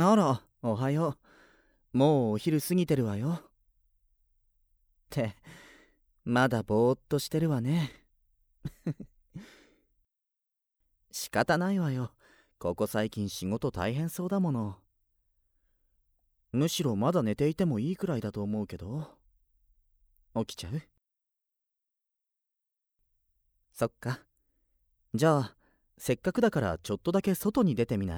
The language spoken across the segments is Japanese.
あら、おはよう。もうお昼過ぎてるわよ。って、まだぼーっとしてるわね。仕方ないわよ。ここ最近仕事大変そうだもの。むしろまだ寝ていてもいいくらいだと思うけど。起きちゃう？そっか。じゃあ、せっかくだからちょっとだけ外に出てみない？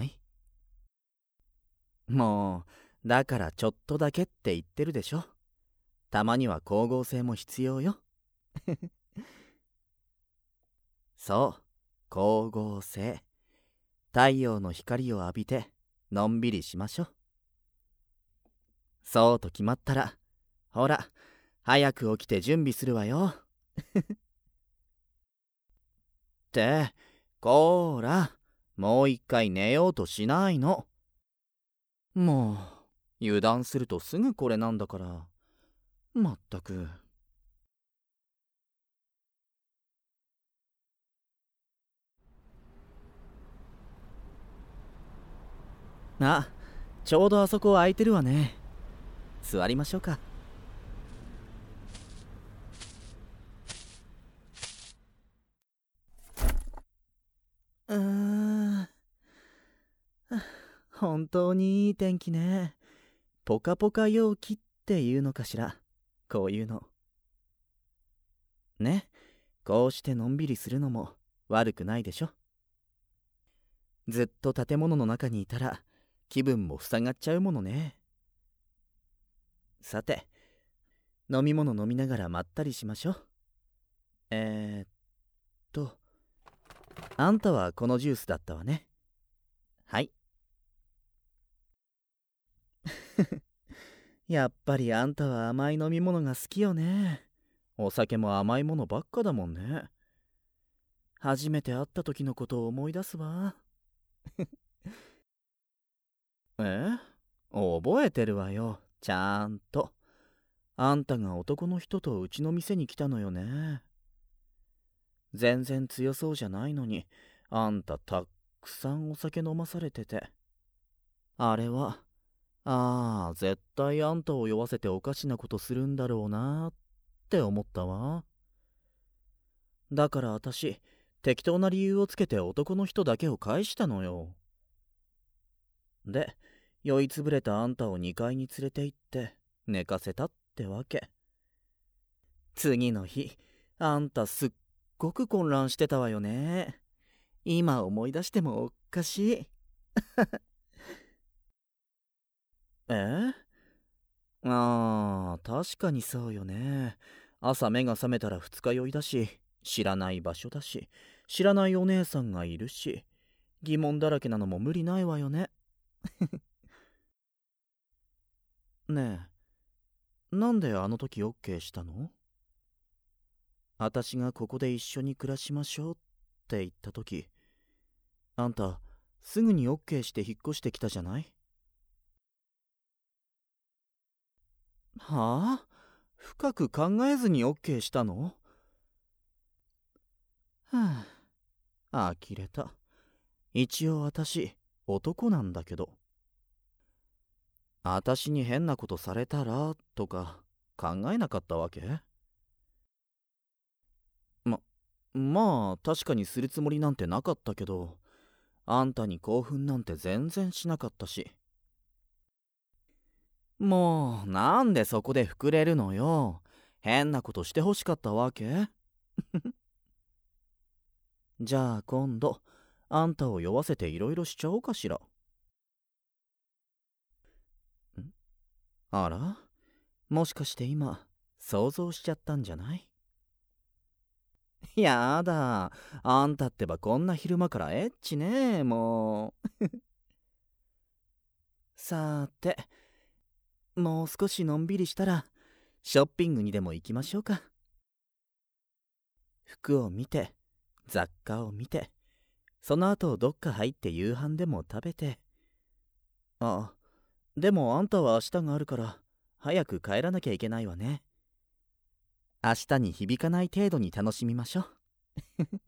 もう、だからちょっとだけって言ってるでしょ。たまには光合成も必要よ。そう、光合成。太陽の光を浴びて、のんびりしましょう。そうと決まったら、ほら、早く起きて準備するわよ。って、こーら、もう一回寝ようとしないの。もう、油断するとすぐこれなんだから。まったく。あ、ちょうどあそこ空いてるわね。座りましょうか。うーん。本当にいい天気ね。ポカポカ陽気っていうのかしら。こういうの。ね。こうしてのんびりするのも悪くないでしょ。ずっと建物の中にいたら気分も塞がっちゃうものね。さて、飲み物飲みながらまったりしましょう。えーっと、あんたはこのジュースだったわね。はい。やっぱりあんたは甘い飲み物が好きよね。お酒も甘いものばっかだもんね。初めて会った時のことを思い出すわ。え？覚えてるわよ。ちゃんと。あんたが男の人とうちの店に来たのよね。全然強そうじゃないのに、あんたたっくさんお酒飲まされてて。あれは、絶対あんたを酔わせておかしなことするんだろうなって思ったわ。だから私、適当な理由をつけて男の人だけを返したのよ。で、酔いつぶれたあんたを2階に連れて行って寝かせたってわけ。次の日、あんたすっごく混乱してたわよね。今思い出してもおっかしい。え？確かにそうよね。朝目が覚めたら二日酔いだし、知らない場所だし、知らないお姉さんがいるし、疑問だらけなのも無理ないわよね。ねえ、なんであの時 OK したの？私がここで一緒に暮らしましょうって言った時、あんたすぐに OK して引っ越してきたじゃない？はあ？深く考えずに OK したの？はあ、呆れた。一応私、男なんだけど。私に変なことされたらとか考えなかったわけ？ま、まあ確かにするつもりなんてなかったけど、あんたに興奮なんて全然しなかったし。もうなんでそこで膨れるのよ。変なことしてほしかったわけ？じゃあ今度あんたを酔わせていろいろしちゃおうかしら。あら、もしかして今想像しちゃったんじゃない？やだ、あんたってばこんな昼間からエッチね。もう。さーて、もう少しのんびりしたらショッピングにでも行きましょうか。服を見て、雑貨を見て、その後どっか入って夕飯でも食べて。あ、でもあんたは明日があるから早く帰らなきゃいけないわね。明日に響かない程度に楽しみましょう。